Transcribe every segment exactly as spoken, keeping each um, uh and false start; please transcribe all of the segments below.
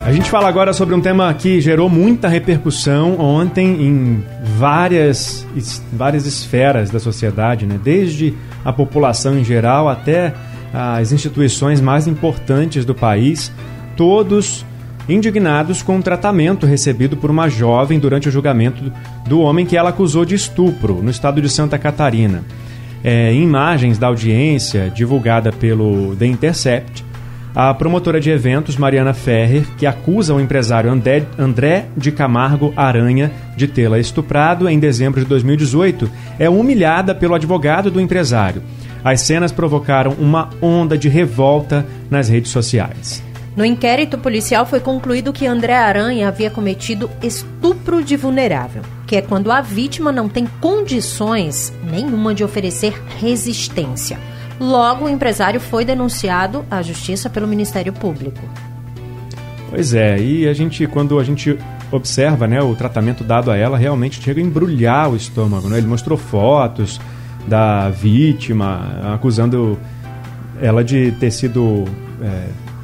A gente fala agora sobre um tema que gerou muita repercussão ontem em várias, várias esferas da sociedade, né? Desde a população em geral até as instituições mais importantes do país, todos indignados com o tratamento recebido por uma jovem durante o julgamento do homem que ela acusou de estupro no estado de Santa Catarina. É, em imagens da audiência divulgada pelo The Intercept, a promotora de eventos, Mariana Ferrer, que acusa o empresário André, André de Camargo Aranha de tê-la estuprado em dezembro de dois mil e dezoito, é humilhada pelo advogado do empresário. As cenas provocaram uma onda de revolta nas redes sociais. No inquérito policial foi concluído que André Aranha havia cometido estupro de vulnerável, que é quando a vítima não tem condições nenhuma de oferecer resistência. Logo, o empresário foi denunciado à justiça pelo Ministério Público. Pois é, e a gente, quando a gente observa, né, o tratamento dado a ela, realmente chega a embrulhar o estômago, né? Ele mostrou fotos da vítima, acusando ela de ter sido... É,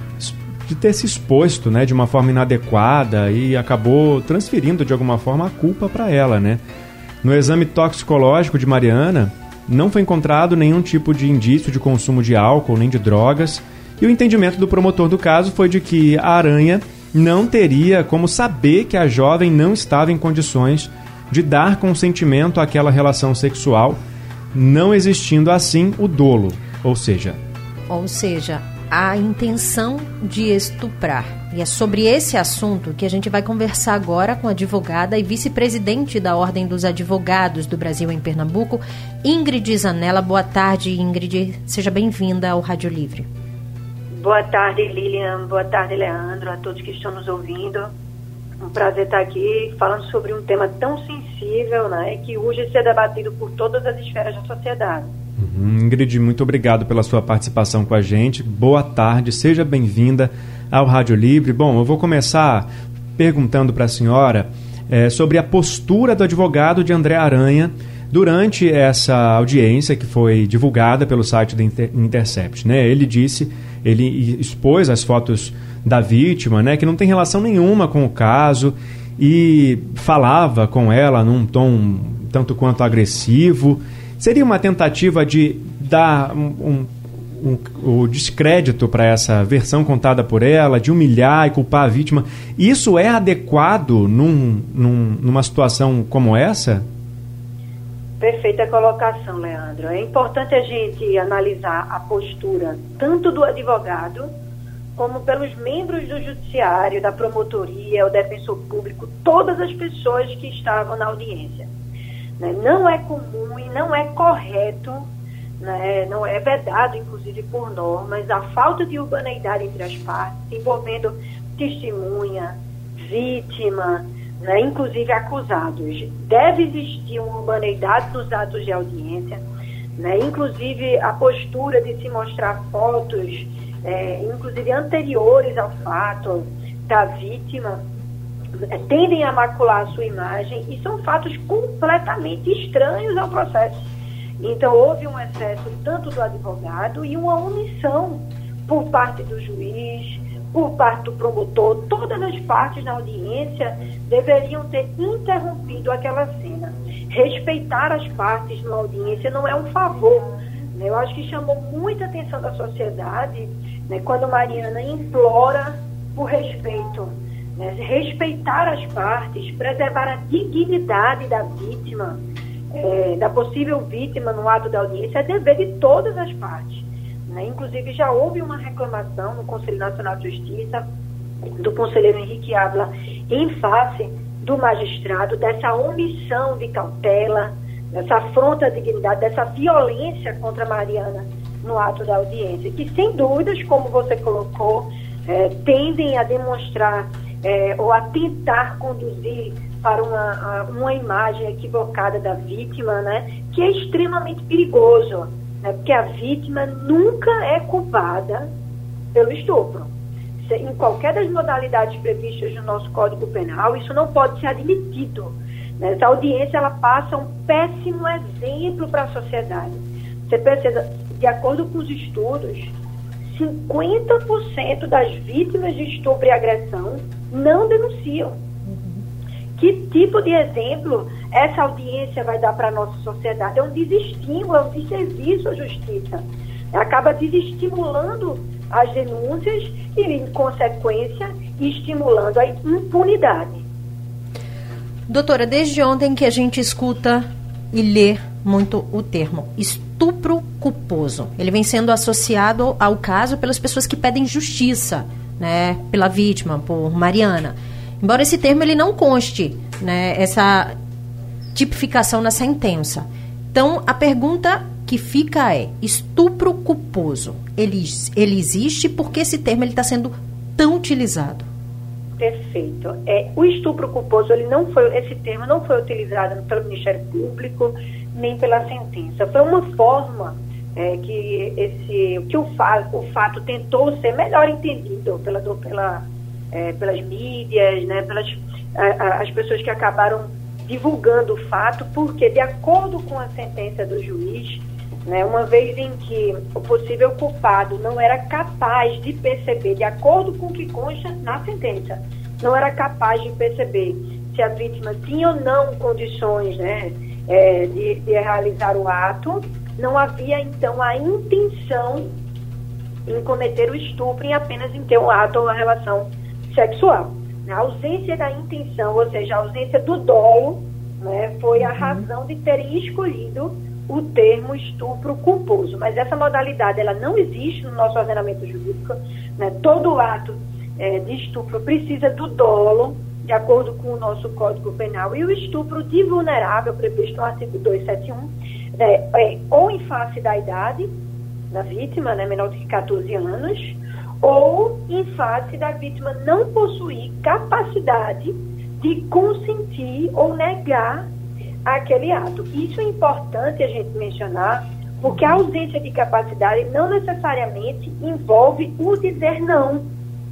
de ter se exposto, né, de uma forma inadequada e acabou transferindo de alguma forma a culpa para ela, né? No exame toxicológico de Mariana, não foi encontrado nenhum tipo de indício de consumo de álcool nem de drogas, e o entendimento do promotor do caso foi de que a Aranha não teria como saber que a jovem não estava em condições de dar consentimento àquela relação sexual, não existindo assim o dolo, ou seja... Ou seja... a intenção de estuprar. E é sobre esse assunto que a gente vai conversar agora com a advogada e vice-presidente da Ordem dos Advogados do Brasil em Pernambuco, Ingrid Zanella. Boa tarde, Ingrid. Seja bem-vinda ao Rádio Livre. Boa tarde, Lilian. Boa tarde, Leandro, a todos que estão nos ouvindo. Um prazer estar aqui falando sobre um tema tão sensível, né, que urge ser debatido por todas as esferas da sociedade. Uhum. Ingrid, muito obrigado pela sua participação com a gente. Boa tarde, seja bem-vinda ao Rádio Livre. Bom, eu vou começar perguntando para a senhora é, sobre a postura do advogado de André Aranha durante essa audiência que foi divulgada pelo site do Inter- Intercept, né? Ele disse, ele expôs as fotos da vítima, né, que não tem relação nenhuma com o caso, e falava com ela num tom tanto quanto agressivo. Seria uma tentativa de dar um, um, um, um descrédito para essa versão contada por ela, de humilhar e culpar a vítima. Isso é adequado num, num, numa situação como essa? Perfeita colocação, Leandro. É importante a gente analisar a postura tanto do advogado como pelos membros do judiciário, da promotoria, o defensor público, todas as pessoas que estavam na audiência. Não é comum e não é correto, né, não é vedado, inclusive por normas, a falta de urbaneidade entre as partes, envolvendo testemunha, vítima, né, inclusive acusados. Deve existir uma urbaneidade nos atos de audiência, né, inclusive a postura de se mostrar fotos, é, inclusive anteriores ao fato da vítima, tendem a macular a sua imagem e são fatos completamente estranhos ao processo. Então, houve um excesso tanto do advogado e uma omissão por parte do juiz, por parte do promotor. Todas as partes na audiência deveriam ter interrompido aquela cena. Respeitar as partes na audiência não é um favor, né? Eu acho que chamou muita atenção da sociedade, né, quando Mariana implora por respeito. Respeitar as partes, preservar a dignidade da vítima, é, da possível vítima no ato da audiência, é dever de todas as partes, né? Inclusive já houve uma reclamação no Conselho Nacional de Justiça do conselheiro Henrique Ávila em face do magistrado dessa omissão de cautela, dessa afronta à dignidade, dessa violência contra Mariana no ato da audiência, que sem dúvidas, como você colocou, é, tendem a demonstrar É, ou a tentar conduzir para uma, uma imagem equivocada da vítima, né, que é extremamente perigoso, né, porque a vítima nunca é culpada pelo estupro. Se, em qualquer das modalidades previstas no nosso Código Penal, isso não pode ser admitido, né? Essa audiência ela passa um péssimo exemplo para a sociedade. Você percebe, de acordo com os estudos, cinquenta por cento das vítimas de estupro e agressão não denunciam. Que tipo de exemplo essa audiência vai dar para a nossa sociedade? É um desestímulo, é um desserviço à justiça. Acaba desestimulando as denúncias e, em consequência, estimulando a impunidade. Doutora, desde ontem que a gente escuta e lê muito o termo estupro culposo. Ele vem sendo associado ao caso pelas pessoas que pedem justiça, né, pela vítima, por Mariana. Embora esse termo ele não conste, né, essa tipificação na sentença. Então, a pergunta que fica é, estupro culposo, ele, ele existe? Por que esse termo está sendo tão utilizado? Perfeito. É, o estupro culposo, ele não foi, esse termo não foi utilizado pelo Ministério Público, nem pela sentença. Foi uma forma é, que, esse, que o, fa, o fato tentou ser melhor entendido pela, pela, é, pelas mídias, né, pelas a, as pessoas que acabaram divulgando o fato, porque, de acordo com a sentença do juiz, né, uma vez em que o possível culpado não era capaz de perceber, de acordo com o que consta na sentença, não era capaz de perceber se a vítima tinha ou não condições, né, é, de, de realizar o ato, não havia, então, a intenção em cometer o estupro e apenas em ter um ato ou uma relação sexual. A ausência da intenção, ou seja, a ausência do dolo, né, foi a razão de terem escolhido o termo estupro culposo. Mas essa modalidade, ela não existe no nosso ordenamento jurídico, né? Todo ato é, de estupro precisa do dolo, de acordo com o nosso Código Penal, e o estupro de vulnerável, previsto no artigo duzentos e setenta e um, né, é ou em face da idade da vítima, né, menor de catorze anos, ou em face da vítima não possuir capacidade de consentir ou negar aquele ato. Isso é importante a gente mencionar, porque a ausência de capacidade não necessariamente envolve o dizer não,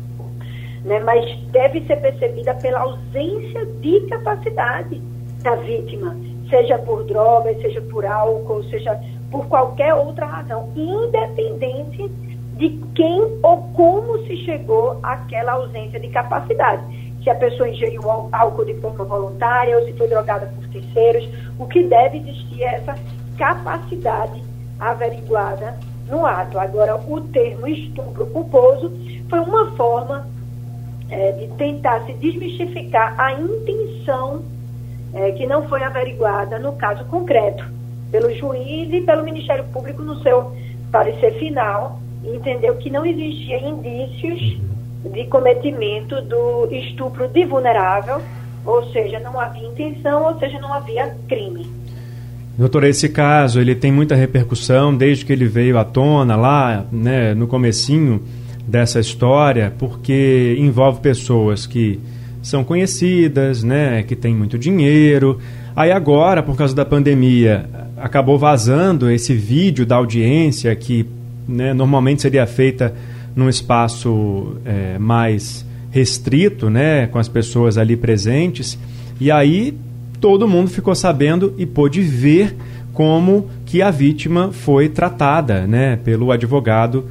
né, mas deve ser percebida pela ausência de capacidade da vítima, seja por drogas, seja por álcool, seja por qualquer outra razão, independente de quem ou como se chegou àquela ausência de capacidade. Se a pessoa ingeriu álcool de forma voluntária ou se foi drogada por terceiros, o que deve existir é essa capacidade averiguada no ato. Agora, o termo estupro culposo foi uma forma é, de tentar se desmistificar a intenção é, que não foi averiguada no caso concreto pelo juiz e pelo Ministério Público no seu parecer final, e entendeu que não existia indícios de cometimento do estupro de vulnerável, ou seja, não havia intenção, ou seja, não havia crime. Doutora, esse caso ele tem muita repercussão desde que ele veio à tona lá, né, no comecinho dessa história, porque envolve pessoas que são conhecidas, né, que têm muito dinheiro. Aí agora, por causa da pandemia, acabou vazando esse vídeo da audiência que, né, normalmente seria feita num espaço é, mais restrito, né, com as pessoas ali presentes, e aí todo mundo ficou sabendo e pôde ver como que a vítima foi tratada, né, pelo advogado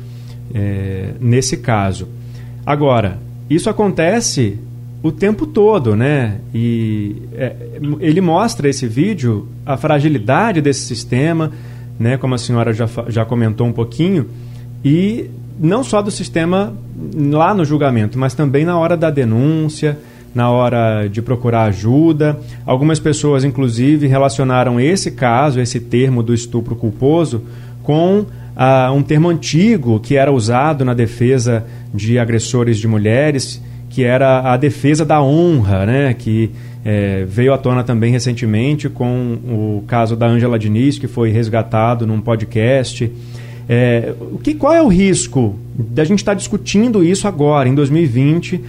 é, nesse caso. Agora, isso acontece o tempo todo, né, e é, ele mostra, esse vídeo, a fragilidade desse sistema, né, como a senhora já, já comentou um pouquinho, e não só do sistema lá no julgamento, mas também na hora da denúncia, na hora de procurar ajuda. Algumas pessoas, inclusive, relacionaram esse caso, esse termo do estupro culposo, com ah, um termo antigo que era usado na defesa de agressores de mulheres, que era a defesa da honra, né? Que é, veio à tona também recentemente com o caso da Ângela Diniz, que foi resgatado num podcast. É, o que, qual é o risco da gente estar discutindo isso agora, em dois mil e vinte,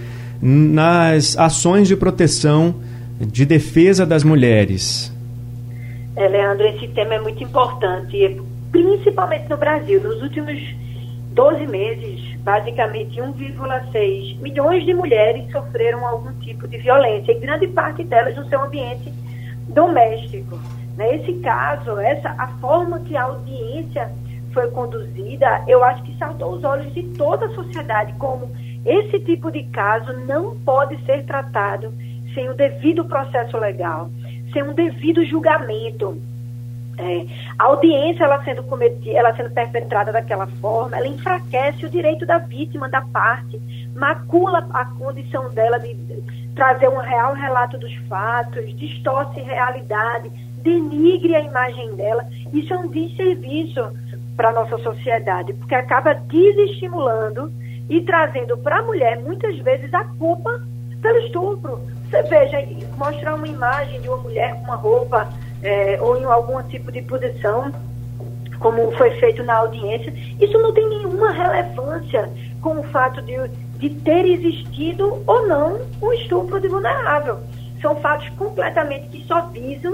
nas ações de proteção, de defesa das mulheres? É, Leandro, esse tema é muito importante, principalmente no Brasil. Nos últimos doze meses, basicamente um vírgula seis milhões de mulheres sofreram algum tipo de violência, e grande parte delas no seu ambiente doméstico. Nesse caso, essa, a forma que a audiência foi conduzida, eu acho que saltou os olhos de toda a sociedade, como esse tipo de caso não pode ser tratado sem o devido processo legal, sem um devido julgamento. É, a audiência, ela sendo cometida, ela sendo perpetrada daquela forma, ela enfraquece o direito da vítima, da parte, macula a condição dela de trazer um real relato dos fatos, distorce a realidade, denigre a imagem dela. Isso é um desserviço para a nossa sociedade, porque acaba desestimulando e trazendo para a mulher, muitas vezes, a culpa pelo estupro. Você veja, mostrar uma imagem de uma mulher com uma roupa é, ou em algum tipo de posição, como foi feito na audiência, isso não tem nenhuma relevância com o fato de, de ter existido ou não um estupro de vulnerável. São fatos completamente que só visam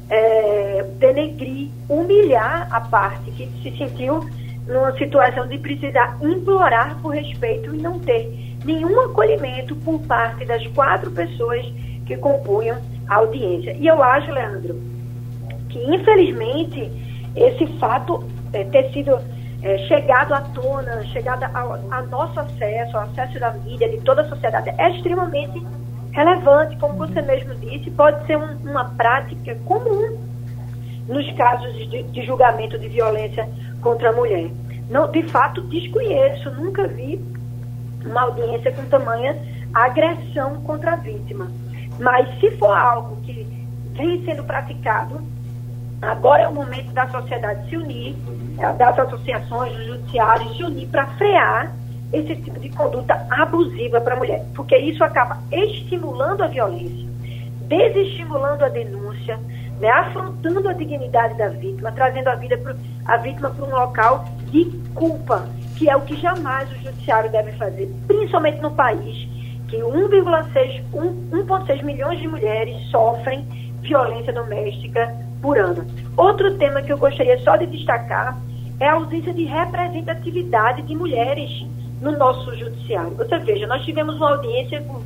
é, denegrir, humilhar a parte que se sentiu numa situação de precisar implorar por respeito e não ter nenhum acolhimento por parte das quatro pessoas que compunham a audiência. E eu acho, Leandro, que infelizmente esse fato é, ter sido é, chegado à tona, chegado ao, ao nosso acesso, ao acesso da mídia, de toda a sociedade, é extremamente relevante, como você mesmo disse, pode ser um, uma prática comum nos casos de, de julgamento de violência contra a mulher. Não, de fato, desconheço, nunca vi uma audiência com tamanha agressão contra a vítima. Mas se for algo que vem sendo praticado, agora é o momento da sociedade se unir, das associações, do judiciário, se unir para frear esse tipo de conduta abusiva para a mulher. Porque isso acaba estimulando a violência, desestimulando a denúncia, né, afrontando a dignidade da vítima, trazendo a, vida pro, a vítima para um local de culpa, que é o que jamais o judiciário deve fazer, principalmente no país, que um vírgula seis milhões de mulheres sofrem violência doméstica por ano. Outro tema que eu gostaria só de destacar é a ausência de representatividade de mulheres no nosso judiciário. Você veja, nós tivemos uma audiência com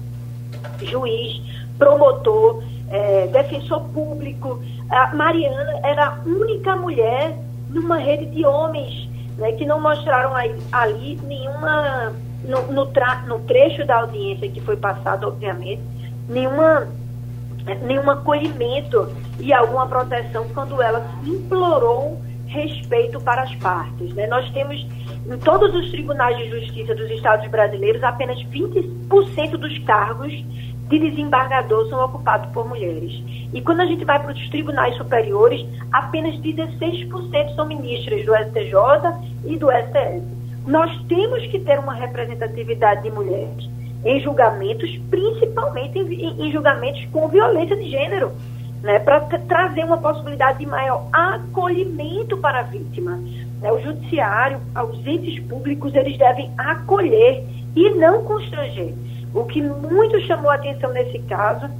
juiz, promotor, é, defensor público. A Mariana era a única mulher numa rede de homens, né, que não mostraram aí, ali nenhuma, no, no, tra, no trecho da audiência que foi passado, obviamente, nenhuma, nenhum acolhimento e alguma proteção quando ela implorou respeito para as partes. Né? Nós temos, em todos os tribunais de justiça dos estados brasileiros, apenas vinte por cento dos cargos de desembargador são ocupados por mulheres. E quando a gente vai para os tribunais superiores, apenas dezesseis por cento são ministras do S T J e do S T F. Nós temos que ter uma representatividade de mulheres em julgamentos, principalmente em, em julgamentos com violência de gênero, né, para trazer uma possibilidade de maior acolhimento para a vítima. Né, o judiciário, os entes públicos, eles devem acolher e não constranger. O que muito chamou a atenção nesse caso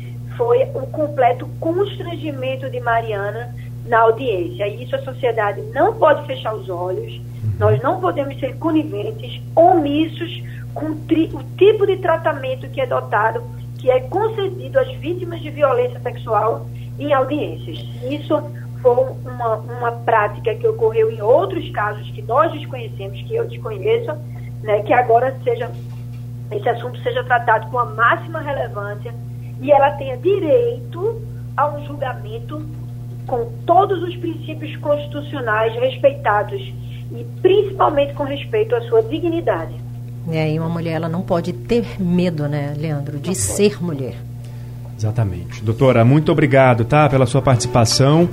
foi o completo constrangimento de Mariana na audiência. E isso a sociedade não pode fechar os olhos, nós não podemos ser coniventes, omissos com tri- o tipo de tratamento que é dotado, que é concedido às vítimas de violência sexual em audiências. Isso foi uma, uma prática que ocorreu em outros casos que nós desconhecemos, que eu desconheço, né, que agora seja... esse assunto seja tratado com a máxima relevância e ela tenha direito a um julgamento com todos os princípios constitucionais respeitados e principalmente com respeito à sua dignidade. É, e uma mulher, ela não pode ter medo, né, Leandro, de ser mulher. Exatamente. Doutora, muito obrigado, tá, pela sua participação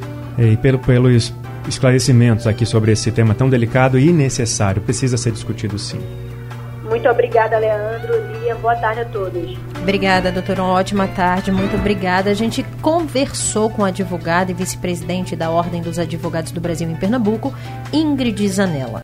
e pelo, pelos esclarecimentos aqui sobre esse tema tão delicado e necessário. Precisa ser discutido, sim. Muito obrigada, Leandro. Lilian, boa tarde a todos. Obrigada, doutora. Uma ótima tarde. Muito obrigada. A gente conversou com a advogada e vice-presidente da Ordem dos Advogados do Brasil em Pernambuco, Ingrid Zanella.